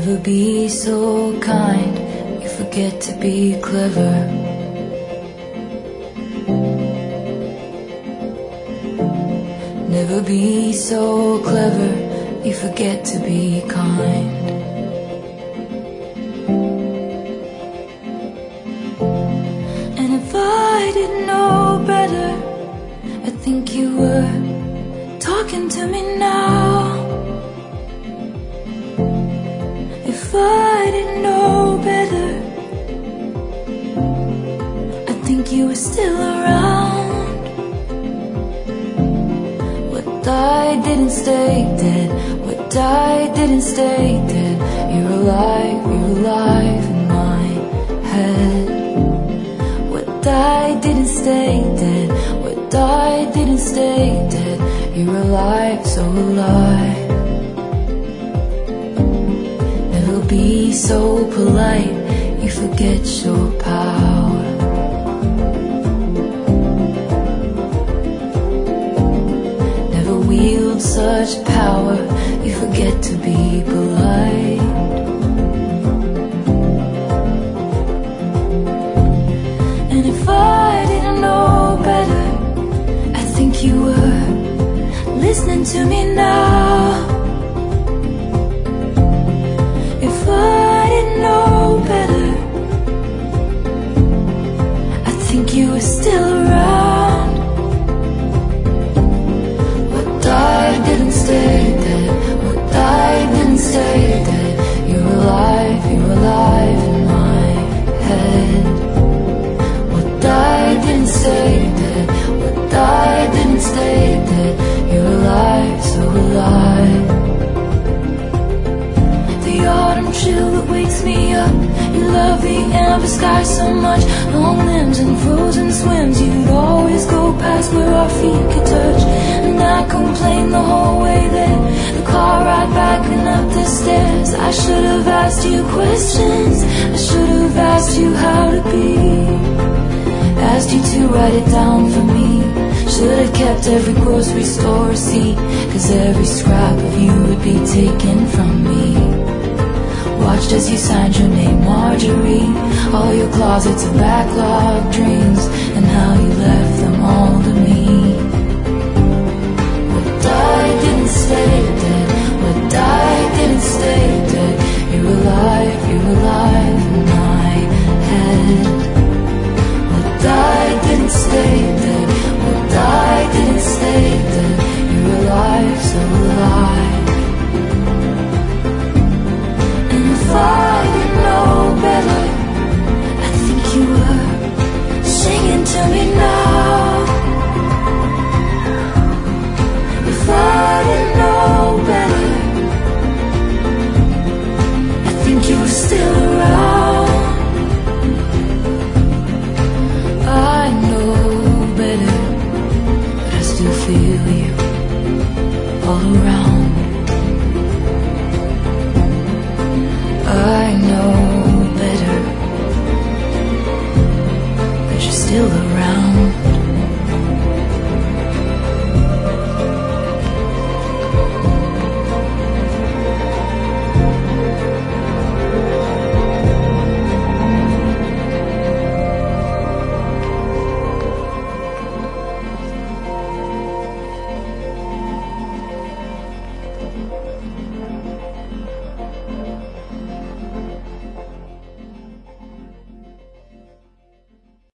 Never be so kind, you forget to be clever. Never be so clever, you forget to be kind. And if I didn't know better, I think you were talking to me now. If I didn't know better, I think you were still around. What died didn't stay dead. What died didn't stay dead. You're alive in my head. What died didn't stay dead. What died didn't stay dead. You're alive, so alive. Never be so polite, you forget your power. Never wield such power, you forget to be polite. And if I didn't know better, I think you were listening to me now. If I didn't know better, I think you were still around. What died didn't stay dead. What died didn't stay dead. You're alive in my head. What died didn't stay dead. What died didn't stay dead. You're alive, so alive. The autumn chill that wakes me up. You love the amber sky so much. Long limbs and frozen swims. You'd always go past where our feet could touch. And I complained the whole way there. The car ride back and up the stairs. I should have asked you questions. I should have asked you how to be. Asked you to write it down for me. Should have kept every grocery store receipt, 'cause every scrap of you would be taken from me. Watched as you signed your name, Marjorie. All your closets of backlogged dreams, and how you left them all to me. What died didn't stay dead. What died didn't stay dead. You're alive in my head. What died didn't stay dead. What died didn't stay dead. You're alive, so alive. And if I didn't know better, I think you were singing to me now. If I didn't know better, I think you were still around. I know better, but I still feel you all around. I know better, but you're still around.